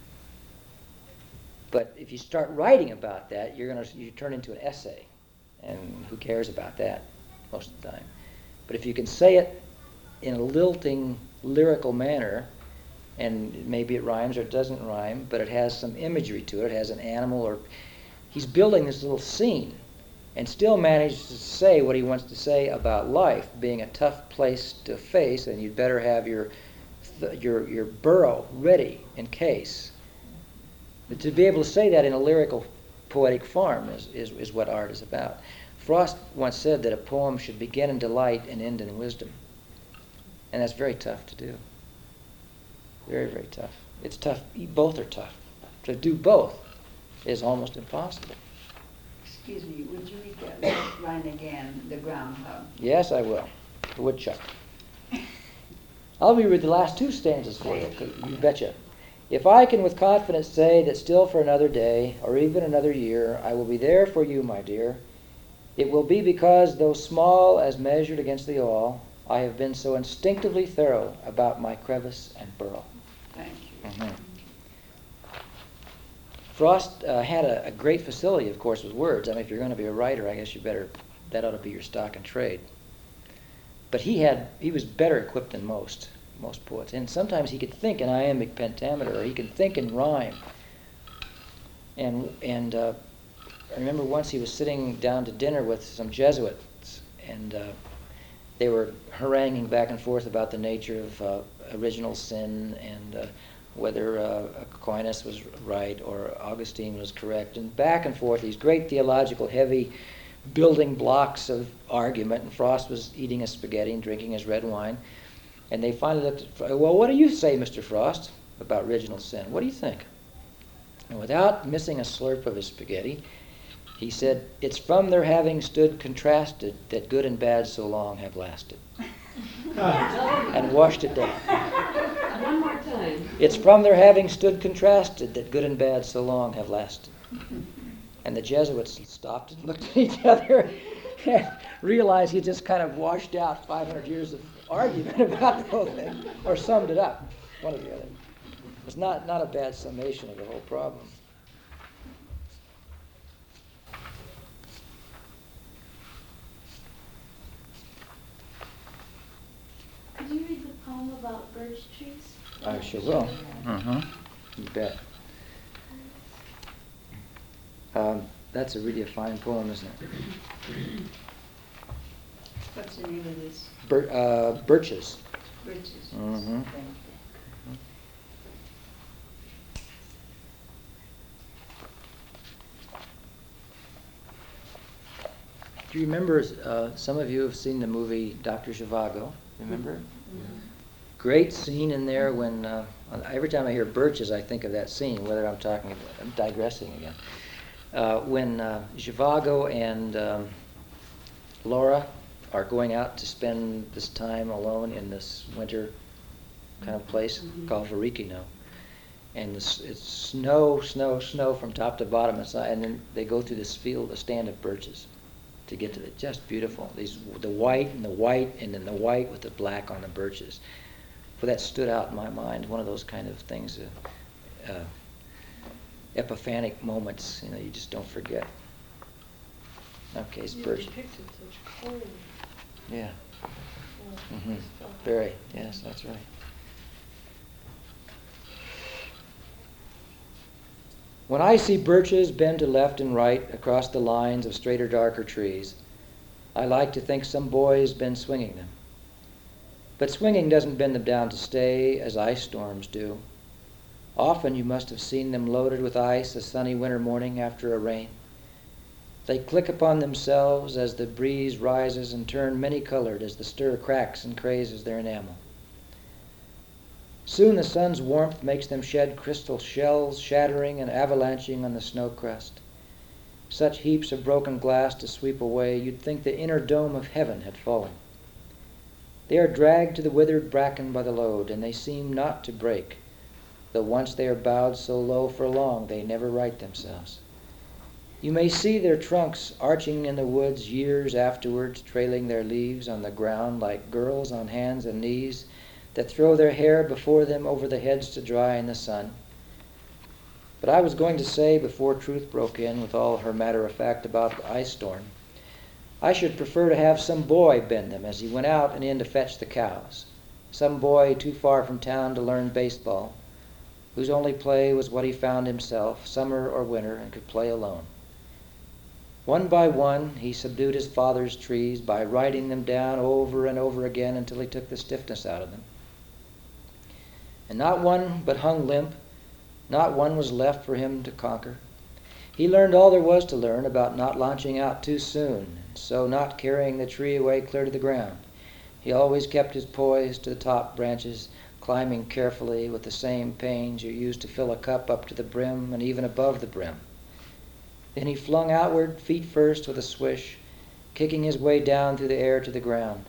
Speaker 1: But if you start writing about that, you're gonna you turn into an essay, and who cares about that most of the time? But if you can say it in a lilting, lyrical manner, and maybe it rhymes or it doesn't rhyme, but it has some imagery to it, it has an animal, or he's building this little scene, and still manages to say what he wants to say about life being a tough place to face, and you'd better have your your your burrow ready in case. But to be able to say that in a lyrical, poetic form is, is, is what art is about. Frost once said that a poem should begin in delight and end in wisdom. And that's very tough to do. Very, very tough. It's tough. Both are tough. To do both is almost impossible.
Speaker 2: Excuse me, would you read that last line again, the groundhog?
Speaker 1: Yes, I will. The woodchuck. I'll read the last two stanzas for you, you betcha. If I can with confidence say that still for another day, or even another year, I will be there for you, my dear, it will be because, though small as measured against the all, I have been so instinctively thorough about my crevice and burrow.
Speaker 2: Thank you.
Speaker 1: Mm-hmm. Frost uh, had a, a great facility, of course, with words. I mean, if you're going to be a writer, I guess you better, that ought to be your stock and trade. But he had, he was better equipped than most. most poets. And sometimes he could think in iambic pentameter, or he could think in rhyme. And and uh, I remember once he was sitting down to dinner with some Jesuits, and uh, they were haranguing back and forth about the nature of uh, original sin and uh, whether uh, Aquinas was right or Augustine was correct, and back and forth, these great theological, heavy building blocks of argument, and Frost was eating his spaghetti and drinking his red wine. And they finally looked at, well, what do you say, Mister Frost, about original sin? What do you think? And without missing a slurp of his spaghetti, he said, it's from their having stood contrasted that good and bad so long have lasted. And washed it down.
Speaker 5: One more time.
Speaker 1: It's from their having stood contrasted that good and bad so long have lasted. And the Jesuits stopped and looked at each other and realized he just kind of washed out five hundred years of argument about the whole thing, or summed it up, one or the other. It's not, not a bad summation of the whole problem.
Speaker 5: Could you read the poem about birch trees?
Speaker 1: I sure will. Mm-hmm. You bet. Um, that's a really a fine poem, isn't it?
Speaker 2: What's the name of this?
Speaker 1: Bir- uh, birches.
Speaker 2: Bridges.
Speaker 1: Mm-hmm.
Speaker 2: Thank you.
Speaker 1: Do you remember, uh, some of you have seen the movie Doctor Zhivago, remember?
Speaker 2: Mm-hmm.
Speaker 1: Great scene in there when, uh, every time I hear birches, I think of that scene, whether I'm talking, I'm digressing again. Uh, when uh, Zhivago and um, Laura are going out to spend this time alone in this winter kind of place
Speaker 2: Mhm.
Speaker 1: called Varikino, and it's, it's snow, snow, snow from top to bottom, and, so, and then they go through this field, a stand of birches, to get to it. Just beautiful. These the white and the white, and then the white with the black on the birches. For that stood out in my mind. One of those kind of things, uh, uh, epiphanic moments. You know, you just don't forget. Okay, it's
Speaker 5: You
Speaker 1: birch.
Speaker 5: depicted such cold.
Speaker 1: Yeah.
Speaker 5: uh,
Speaker 1: hmm
Speaker 5: stuff.
Speaker 1: Very. Yes, that's right. When I see birches bend to left and right across the lines of straighter, darker trees, I like to think some boy's been swinging them. But swinging doesn't bend them down to stay, as ice storms do. Often you must have seen them loaded with ice a sunny winter morning after a rain. They click upon themselves as the breeze rises and turn many-colored as the stir cracks and crazes their enamel. Soon the sun's warmth makes them shed crystal shells, shattering and avalanching on the snow crust. Such heaps of broken glass to sweep away, you'd think the inner dome of heaven had fallen. They are dragged to the withered bracken by the load, and they seem not to break, though once they are bowed so low for long they never right themselves. You may see their trunks arching in the woods years afterwards, trailing their leaves on the ground like girls on hands and knees that throw their hair before them over the heads to dry in the sun. But I was going to say, before Truth broke in with all her matter-of-fact about the ice storm, I should prefer to have some boy bend them as he went out and in to fetch the cows, some boy too far from town to learn baseball, whose only play was what he found himself, summer or winter, and could play alone. One by one, he subdued his father's trees by riding them down over and over again until he took the stiffness out of them. And not one but hung limp, not one was left for him to conquer. He learned all there was to learn about not launching out too soon, and so not carrying the tree away clear to the ground. He always kept his poise to the top branches, climbing carefully with the same pains you use to fill a cup up to the brim and even above the brim. Then he flung outward, feet first, with a swish, kicking his way down through the air to the ground.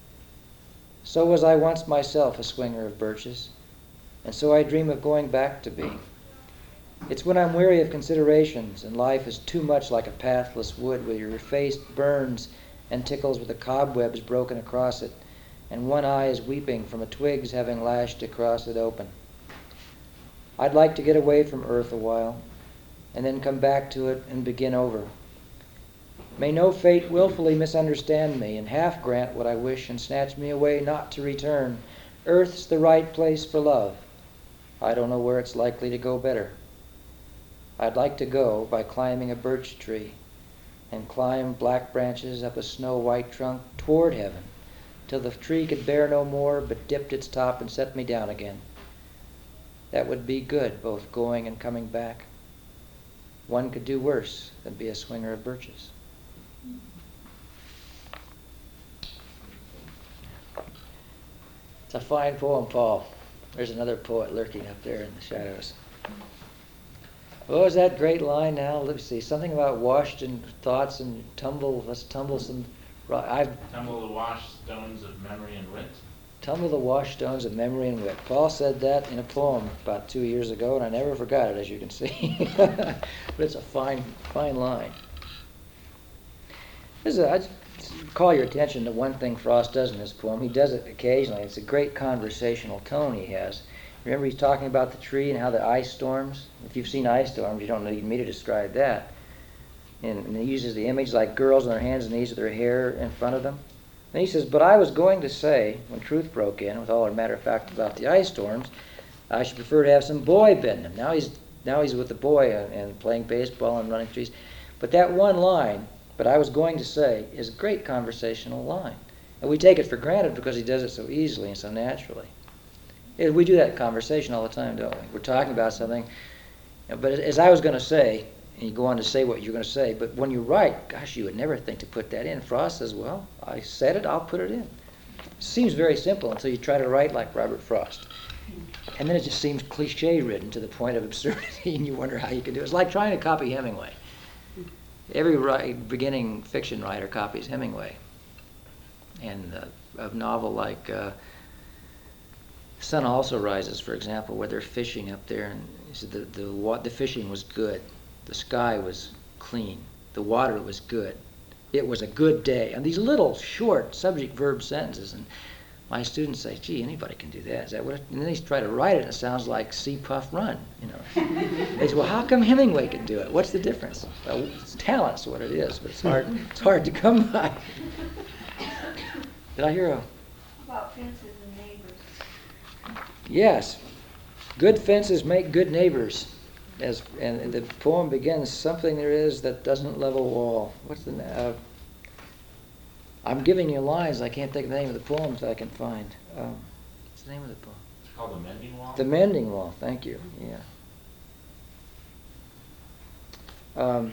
Speaker 1: So was I once myself a swinger of birches, and so I dream of going back to be. It's when I'm weary of considerations and life is too much like a pathless wood where your face burns and tickles with the cobwebs broken across it, and one eye is weeping from a twig's having lashed across it open. I'd like to get away from earth a while, and then come back to it and begin over. May no fate willfully misunderstand me and half grant what I wish and snatch me away not to return. Earth's the right place for love. I don't know where it's likely to go better. I'd like to go by climbing a birch tree and climb black branches up a snow-white trunk toward heaven till the tree could bear no more but dipped its top and set me down again. That would be good, both going and coming back. One could do worse than be a swinger of birches. It's a fine poem, Paul. There's another poet lurking up there in the shadows. What was that great line now? Let's see. Something about washed in thoughts and tumble. Let's tumble some. I've
Speaker 6: Tumble the wash stones of memory and wit.
Speaker 1: tumble the wash stones of memory and wit. Paul said that in a poem about two years ago, and I never forgot it, as you can see. But it's a fine, fine line. This is a, I'd call your attention to one thing Frost does in this poem. He does it occasionally. It's a great conversational tone he has. Remember, he's talking about the tree and how the ice storms. If you've seen ice storms, you don't need me to describe that. And, and he uses the image like girls on their hands and knees with their hair in front of them. Then he says, but I was going to say, when Truth broke in with all her matter of fact about the ice storms, I should prefer to have some boy bend them. Now he's now he's with the boy and, and playing baseball and running trees. But that one line, but I was going to say, is a great conversational line. And we take it for granted because he does it so easily and so naturally. Yeah, we do that in conversation all the time, don't we? We're talking about something, but as I was going to say, and you go on to say what you're going to say, but when you write, gosh, you would never think to put that in. Frost says, well, I said it, I'll put it in. It seems very simple until you try to write like Robert Frost. And then it just seems cliche-ridden to the point of absurdity, and you wonder how you can do it. It's like trying to copy Hemingway. every ri- beginning fiction writer copies Hemingway. And uh, a novel like uh, Sun Also Rises, for example, where they're fishing up there, and he said the the, wa- the fishing was good, the sky was clean, the water was good, it was a good day, and these little short subject-verb sentences. And my students say, "Gee, anybody can do that. Is that what?" It? And then they try to write it, and it sounds like "See Puff Run," you know. They say, "Well, how come Hemingway can do it? What's the difference?" Well, it's talent's what it is, but it's hard. It's hard to come by. Did I hear a?
Speaker 5: About fences and neighbors.
Speaker 1: Yes, good fences make good neighbors. As and the poem begins, something there is that doesn't level wall. What's the? Uh, I'm giving you lines. I can't think of the name of the poems I can find. Um, what's the name of the poem?
Speaker 6: It's called The Mending Wall?
Speaker 1: The Mending Wall. Thank you. Yeah. Um,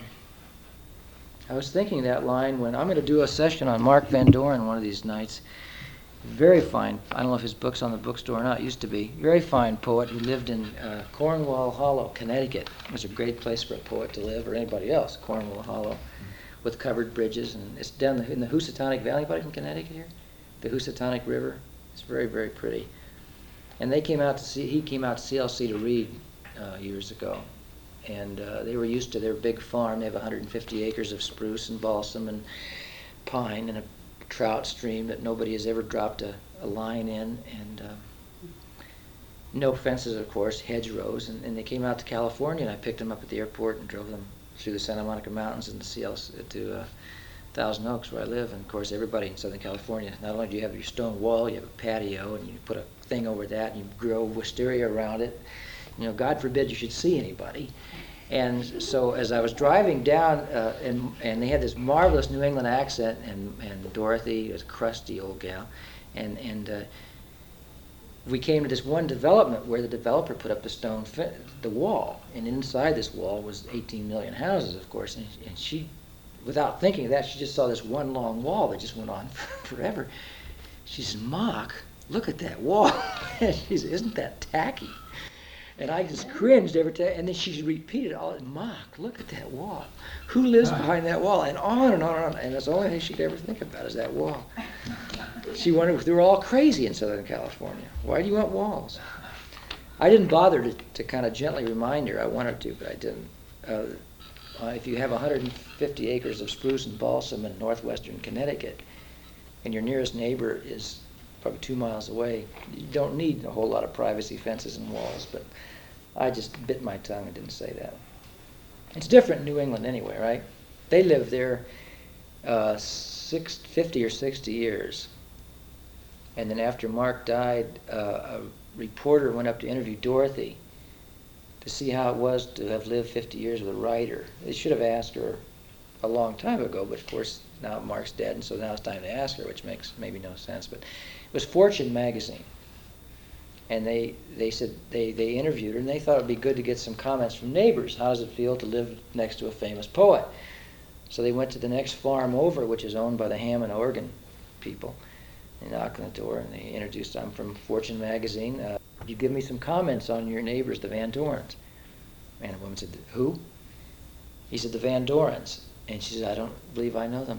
Speaker 1: I was thinking that line when I'm going to do a session on Mark Van Doren one of these nights. Very fine. I don't know if his book's on the bookstore or not. It used to be. Very fine poet who lived in uh, Cornwall Hollow, Connecticut. It was a great place for a poet to live, or anybody else. Cornwall Hollow, with covered bridges, and it's down the, in the Housatonic Valley. Anybody from Connecticut here? The Housatonic River. It's very, very pretty. And they came out to see. He came out to C L C to read uh, years ago, and uh, they were used to their big farm. They have one hundred fifty acres of spruce and balsam and pine and a trout stream that nobody has ever dropped a, a line in, and uh, no fences, of course, hedgerows. And, and they came out to California, and I picked them up at the airport and drove them through the Santa Monica Mountains and to C L C, to uh, Thousand Oaks, where I live. And of course, everybody in Southern California, not only do you have your stone wall, you have a patio, and you put a thing over that, and you grow wisteria around it. You know, God forbid you should see anybody. And so as I was driving down, uh, and, and they had this marvelous New England accent, and, and Dorothy was a crusty old gal, and, and uh, we came to this one development where the developer put up the stone, fe- the wall, and inside this wall was eighteen million houses, of course, and, and she, without thinking of that, she just saw this one long wall that just went on forever. She said, "Mock, look at that wall." She said, "Isn't that tacky?" And I just cringed every time, and then she repeated all, "Mock, look at that wall. Who lives behind that wall?" And on and on and on, and that's the only thing she'd ever think about is that wall. She wondered if they were all crazy in Southern California. Why do you want walls? I didn't bother to, to kind of gently remind her. I wanted to, but I didn't. Uh, uh, if you have one hundred fifty acres of spruce and balsam in northwestern Connecticut, and your nearest neighbor is probably two miles away, you don't need a whole lot of privacy fences and walls, but I just bit my tongue and didn't say that. It's different in New England anyway, right? They lived there uh, six, fifty or sixty years. And then after Mark died, uh, a reporter went up to interview Dorothy to see how it was to have lived fifty years with a writer. They should have asked her a long time ago, but of course now Mark's dead, and so now it's time to ask her, which makes maybe no sense. But it was Fortune magazine, and they they said they they interviewed her, and they thought it'd be good to get some comments from neighbors. How does it feel to live next to a famous poet? So they went to the next farm over, which is owned by the Hammond Organ people. They knocked on the door, and they introduced, "I'm from Fortune magazine. Uh, you give me some comments on your neighbors, the Van Dorens." And the woman said, "Who?" He said, "The Van Dorens." And she said, "I don't believe I know them."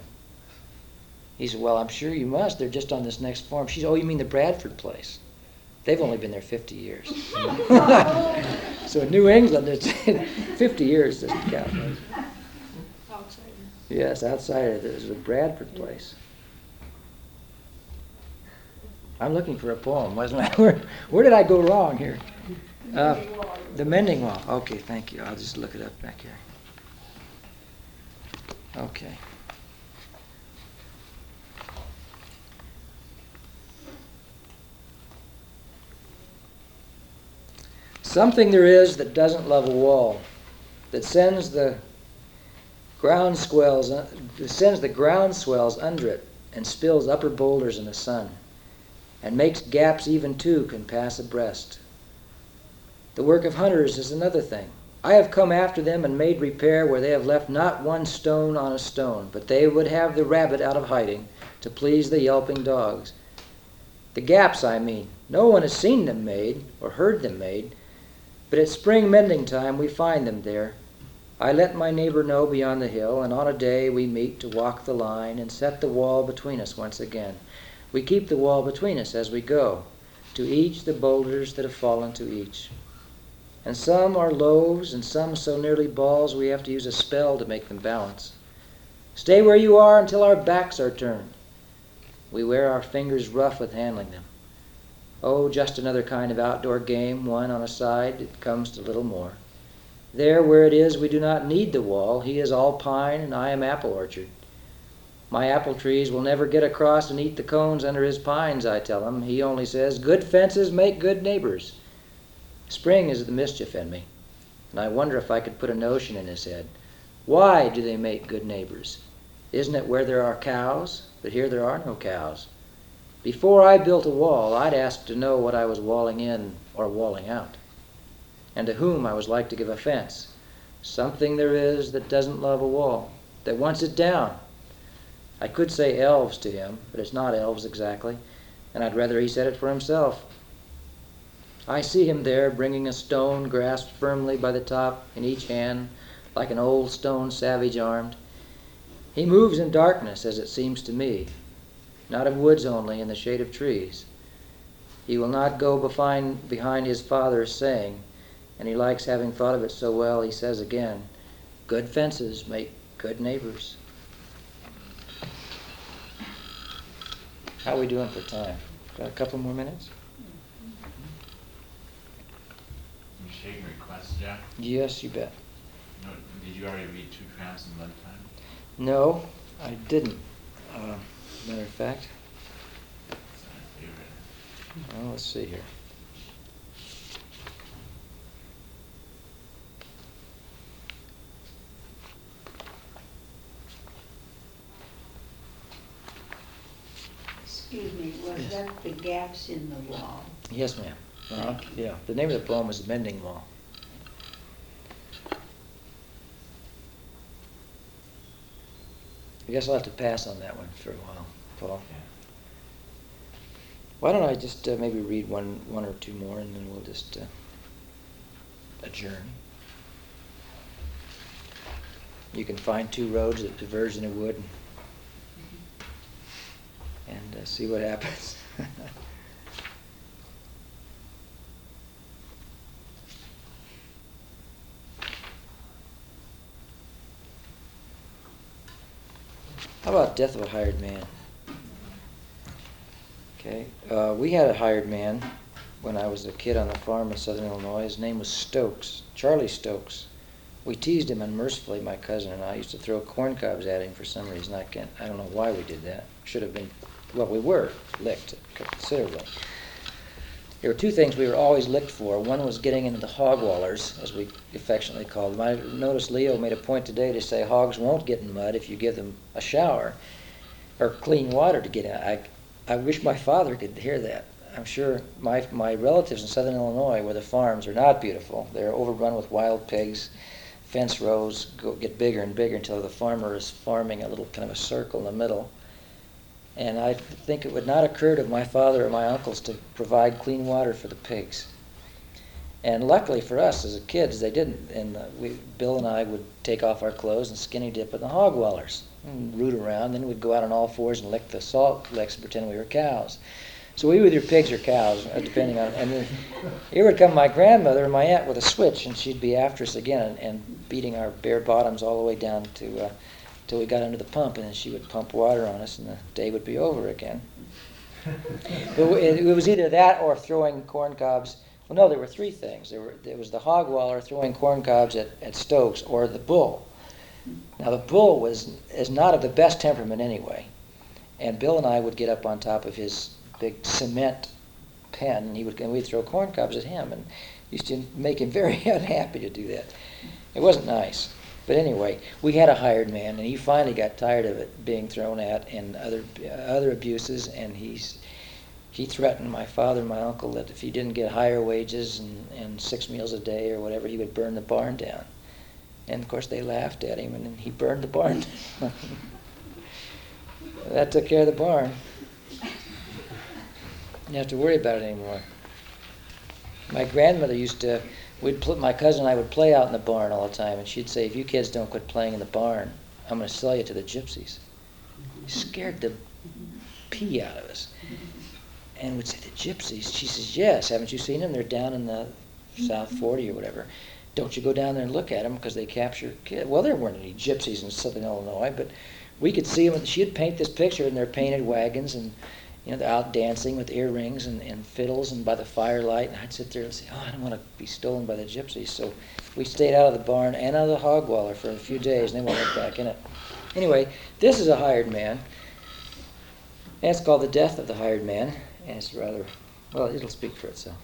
Speaker 1: He said, "Well, I'm sure you must. They're just on this next farm." She said, "Oh, you mean the Bradford place? They've only been there fifty years." So in New England, it's fifty years doesn't count.
Speaker 5: Outside.
Speaker 1: Yes, outside of it, there's the Bradford place. I'm looking for a poem, wasn't I? Where, where did I go wrong here? Uh, the Mending Wall. Okay, thank you. I'll just look it up back here. Okay. Something there is that doesn't love a wall, that sends the ground swells, uh, that sends the ground swells under it and spills upper boulders in the sun, and makes gaps even two can pass abreast. The work of hunters is another thing. I have come after them and made repair where they have left not one stone on a stone, but they would have the rabbit out of hiding to please the yelping dogs. The gaps, I mean, no one has seen them made or heard them made, but at spring mending time we find them there, I let my neighbor know beyond the hill, and on a day we meet to walk the line and set the wall between us once again. We keep the wall between us as we go, to each the boulders that have fallen to each. And some are loaves, and some so nearly balls we have to use a spell to make them balance. Stay where you are until our backs are turned. We wear our fingers rough with handling them. Oh, just another kind of outdoor game, one on a side, it comes to little more. There where it is we do not need the wall. He is all pine and I am apple orchard. My apple trees will never get across and eat the cones under his pines, I tell him. He only says, good fences make good neighbors. Spring is the mischief in me, and I wonder if I could put a notion in his head. Why do they make good neighbors? Isn't it where there are cows? But here there are no cows. Before I built a wall, I'd ask to know what I was walling in or walling out, and to whom I was like to give offense. Something there is that doesn't love a wall, that wants it down. I could say elves to him, but it's not elves exactly, and I'd rather he said it for himself. I see him there bringing a stone grasped firmly by the top in each hand, like an old stone savage armed. He moves in darkness, as it seems to me, not of woods only, in the shade of trees. He will not go behind, behind his father's saying, and he likes having thought of it so well, he says again, good fences make good neighbors. How are we doing for time? Got a couple more minutes?
Speaker 6: You shaking requests, Jack?
Speaker 1: Yes, you bet.
Speaker 6: No, did you already read Two Tramps in Mud Time?
Speaker 1: No, I didn't. Uh, matter of fact,
Speaker 6: It's my favorite.
Speaker 1: well, let's see here.
Speaker 2: Excuse me, was
Speaker 1: Yes.
Speaker 2: that the gaps in the wall?
Speaker 1: Yes, ma'am. Uh-huh. Yeah, the name of the poem is The Mending Wall. I guess I'll have to pass on that one for a while, Paul.
Speaker 6: Yeah.
Speaker 1: Why don't I just uh, maybe read one, one or two more, and then we'll just uh, adjourn. You can find two roads that diverge in a wood and, and uh, see what happens. How about Death of a Hired Man? Okay, uh, we had a hired man when I was a kid on the farm in southern Illinois. His name was Stokes, Charlie Stokes. We teased him unmercifully, my cousin and I. Used to throw corn cobs at him for some reason. I can't, I don't know why we did that. Should have been, well, we were licked considerably. There were two things we were always licked for. One was getting into the hog wallers, as we affectionately called them. I noticed Leo made a point today to say hogs won't get in mud if you give them a shower or clean water to get in. I, I wish my father could hear that. I'm sure my, my relatives in southern Illinois, where the farms are not beautiful, they're overrun with wild pigs. Fence rows go, get bigger and bigger until the farmer is farming a little kind of a circle in the middle. And I think it would not occur to my father or my uncles to provide clean water for the pigs. And luckily for us as kids, they didn't. And uh, we, Bill and I would take off our clothes and skinny dip in the hog wallers and root around. Then we'd go out on all fours and lick the salt licks and pretend we were cows. So we were either pigs or cows, uh, depending on. And then here would come my grandmother and my aunt with a switch, and she'd be after us again and, and beating our bare bottoms all the way down to. Uh, till we got under the pump, and then she would pump water on us, and the day would be over again. But it, it was either that or throwing corn cobs. Well, no, there were three things. There were there was the hog waller throwing corn cobs at, at Stokes, or the bull. Now the bull was is not of the best temperament anyway, and Bill and I would get up on top of his big cement pen, and he would and we'd throw corn cobs at him, and used to make him very unhappy to do that. It wasn't nice. But anyway, we had a hired man, and he finally got tired of it being thrown at and other uh, other abuses, and he's he threatened my father and my uncle that if he didn't get higher wages and, and six meals a day or whatever, he would burn the barn down. And of course they laughed at him, and then he burned the barn down. That took care of the barn. You didn't have to worry about it anymore. My grandmother used to, we'd pl- my cousin and I would play out in the barn all the time, and she'd say, if you kids don't quit playing in the barn, I'm going to sell you to the gypsies. It scared the pee out of us. And we'd say, the gypsies? She says, yes, haven't you seen them? They're down in the South forty or whatever. Don't you go down there and look at them because they capture kids. Well, there weren't any gypsies in Southern Illinois, but we could see them. She'd paint this picture in their painted wagons, and you know, they're out dancing with earrings and, and fiddles and by the firelight. And I'd sit there and say, oh, I don't want to be stolen by the gypsies. So we stayed out of the barn and out of the hog waller for a few days, and then we went back in it. Anyway, this is a hired man. And it's called The Death of the Hired Man. And it's rather, well, it'll speak for itself.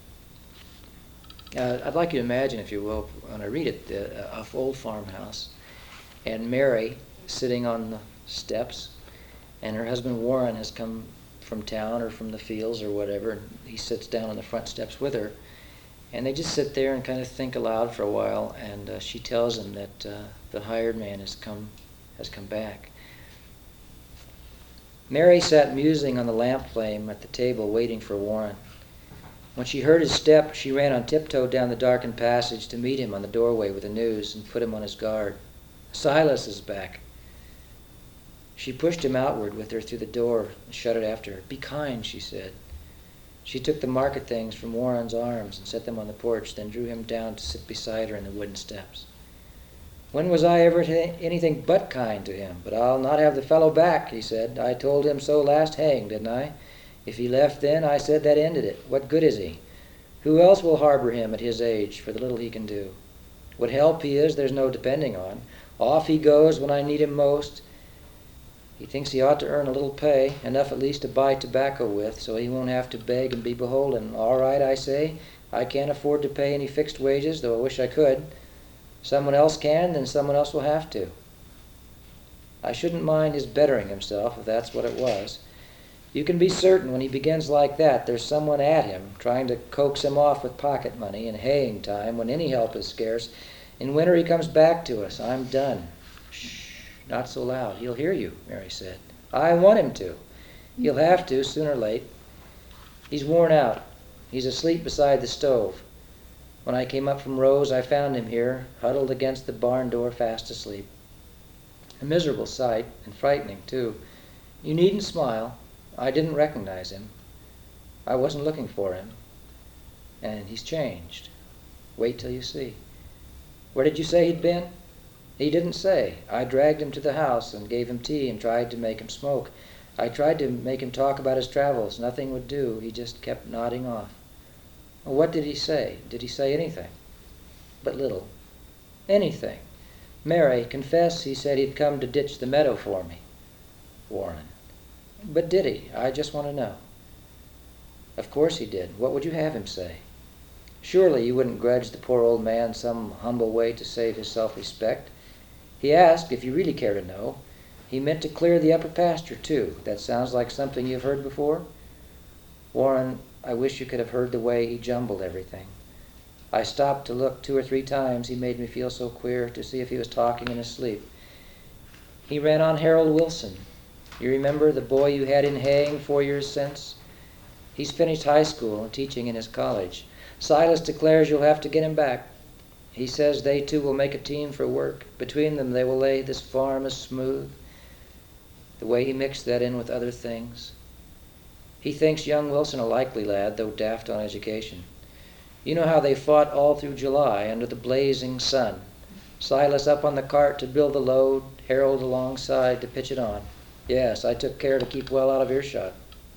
Speaker 1: Uh, I'd like you to imagine, if you will, when I read it, uh, a old farmhouse, and Mary sitting on the steps, and her husband Warren has come from town or from the fields or whatever, and he sits down on the front steps with her, and they just sit there and kind of think aloud for a while, and uh, she tells him that uh, the hired man has come, has come back. Mary sat musing on the lamp flame at the table, waiting for Warren. When she heard his step, she ran on tiptoe down the darkened passage to meet him on the doorway with the news and put him on his guard. Silas is back. She pushed him outward with her through the door and shut it after her. Be kind, she said. She took the market things from Warren's arms and set them on the porch, then drew him down to sit beside her in the wooden steps. When was I ever anything but kind to him? But I'll not have the fellow back, he said. I told him so last hang, didn't I? If he left then, I said that ended it. What good is he? Who else will harbor him at his age for the little he can do? What help he is, there's no depending on. Off he goes when I need him most. He thinks he ought to earn a little pay, enough at least to buy tobacco with, so he won't have to beg and be beholden. All right, I say. I can't afford to pay any fixed wages, though I wish I could. Someone else can, then someone else will have to. I shouldn't mind his bettering himself, if that's what it was. You can be certain when he begins like that, there's someone at him, trying to coax him off with pocket money in haying time, when any help is scarce. In winter he comes back to us. I'm done. Shh, not so loud. He'll hear you, Mary said. I want him to. He'll have to, sooner or late. He's worn out. He's asleep beside the stove. When I came up from Rose, I found him here, huddled against the barn door, fast asleep. A miserable sight, and frightening, too. You needn't smile. I didn't recognize him. I wasn't looking for him. And he's changed. Wait till you see. Where did you say he'd been? He didn't say. I dragged him to the house and gave him tea and tried to make him smoke. I tried to make him talk about his travels. Nothing would do. He just kept nodding off. Well, what did he say? Did he say anything? But little. Anything. Mary, confess he said he'd come to ditch the meadow for me. Warren. But did he? I just want to know. Of course he did. What would you have him say? Surely you wouldn't grudge the poor old man some humble way to save his self-respect. He asked, if you really care to know. He meant to clear the upper pasture, too. That sounds like something you've heard before? Warren, I wish you could have heard the way he jumbled everything. I stopped to look two or three times. He made me feel so queer to see if he was talking in his sleep. He ran on Harold Wilson. You remember the boy you had in haying four years since? He's finished high school and teaching in his college. Silas declares you'll have to get him back. He says they two will make a team for work. Between them they will lay this farm as smooth. The way he mixed that in with other things. He thinks young Wilson a likely lad, though daft on education. You know how they fought all through July under the blazing sun. Silas up on the cart to build the load, Harold alongside to pitch it on. Yes, I took care to keep well out of earshot.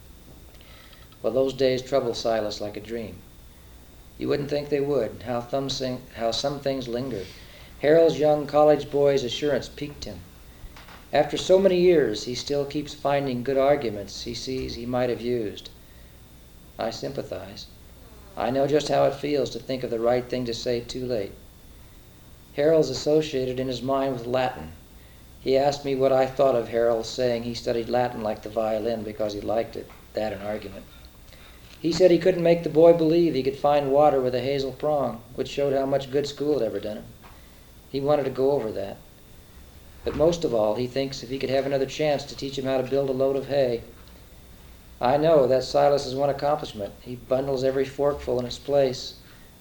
Speaker 1: Well, those days trouble Silas like a dream. You wouldn't think they would, how, thumb sing, how some things lingered. Harold's young college boy's assurance piqued him. After so many years, he still keeps finding good arguments he sees he might have used. I sympathize. I know just how it feels to think of the right thing to say too late. Harold's associated in his mind with Latin. He asked me what I thought of Harold saying he studied Latin like the violin because he liked it. That an argument. He said he couldn't make the boy believe he could find water with a hazel prong, which showed how much good school had ever done him. He wanted to go over that. But most of all, he thinks if he could have another chance to teach him how to build a load of hay. I know that's Silas's one accomplishment. He bundles every forkful in its place,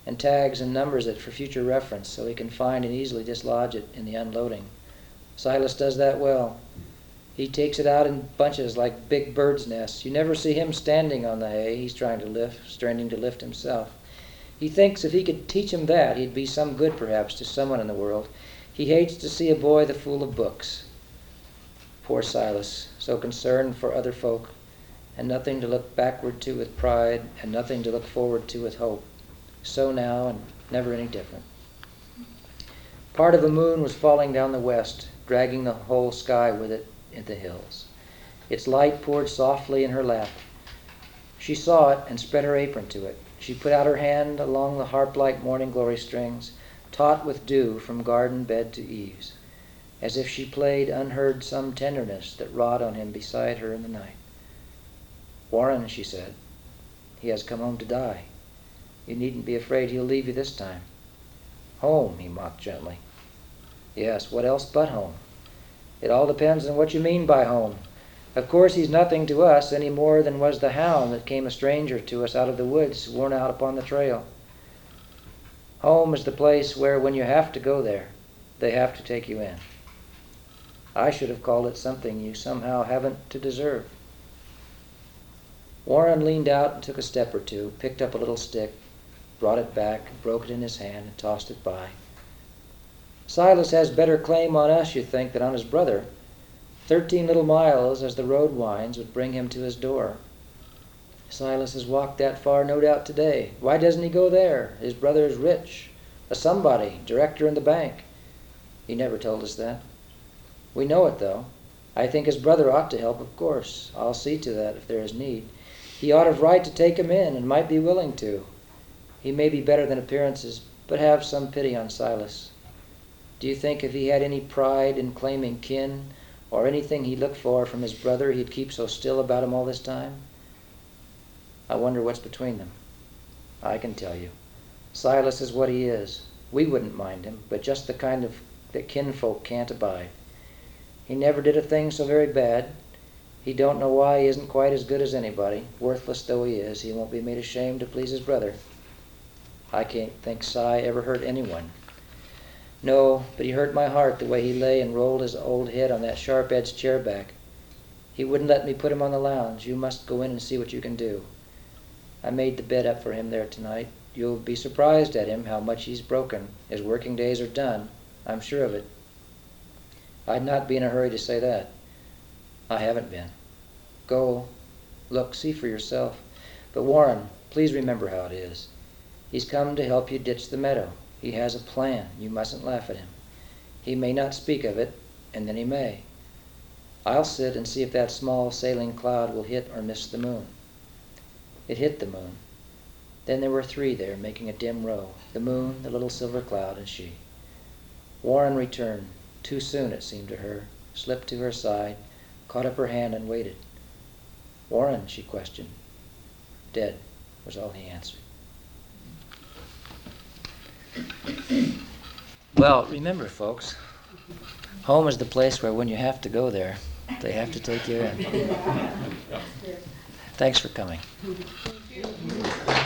Speaker 1: and tags and numbers it for future reference so he can find and easily dislodge it in the unloading. Silas does that well. He takes it out in bunches like big birds' nests. You never see him standing on the hay he's trying to lift, straining to lift himself. He thinks if he could teach him that, he'd be some good perhaps to someone in the world. He hates to see a boy the fool of books. Poor Silas, so concerned for other folk, and nothing to look backward to with pride, and nothing to look forward to with hope. So now, and never any different. Part of a moon was falling down the west, dragging the whole sky with it into the hills. Its light poured softly in her lap. She saw it and spread her apron to it. She put out her hand along the harp-like morning glory strings, taut with dew from garden bed to eaves, as if she played unheard some tenderness that wrought on him beside her in the night. "Warren," she said, "he has come home to die. You needn't be afraid he'll leave you this time." "Home," he mocked gently. "Yes, what else but home? It all depends on what you mean by home. Of course he's nothing to us any more than was the hound that came a stranger to us out of the woods, worn out upon the trail. Home is the place where, when you have to go there, they have to take you in. I should have called it something you somehow haven't to deserve." Warren leaned out and took a step or two, picked up a little stick, brought it back, broke it in his hand, and tossed it by. "Silas has better claim on us, you think, than on his brother. Thirteen little miles as the road winds would bring him to his door. Silas has walked that far no doubt today. Why doesn't he go there? His brother is rich, a somebody, director in the bank. He never told us that. We know it, though. I think his brother ought to help, of course. I'll see to that if there is need. He ought of right to take him in, and might be willing to. He may be better than appearances, but have some pity on Silas. Do you think if he had any pride in claiming kin, or anything he looked for from his brother, he'd keep so still about him all this time? I wonder what's between them. I can tell you. Silas is what he is. We wouldn't mind him, but just the kind of that kinfolk can't abide. He never did a thing so very bad. He don't know why he isn't quite as good as anybody. Worthless though he is, he won't be made ashamed to please his brother. I can't think Si ever hurt anyone. No, but he hurt my heart the way he lay and rolled his old head on that sharp-edged chair back. He wouldn't let me put him on the lounge. You must go in and see what you can do. I made the bed up for him there tonight. You'll be surprised at him how much he's broken. His working days are done. I'm sure of it. I'd not be in a hurry to say that. I haven't been. Go. Look, see for yourself. But Warren, please remember how it is. He's come to help you ditch the meadow. He has a plan. You mustn't laugh at him. He may not speak of it, and then he may. I'll sit and see if that small sailing cloud will hit or miss the moon. It hit the moon. Then there were three there making a dim row, the moon, the little silver cloud, and she. Warren returned, too soon it seemed to her, slipped to her side, caught up her hand and waited. "Warren," she questioned. "Dead," was all he answered. Well, remember, folks, home is the place where when you have to go there, they have to take you in. Thanks for coming.
Speaker 4: Thank you.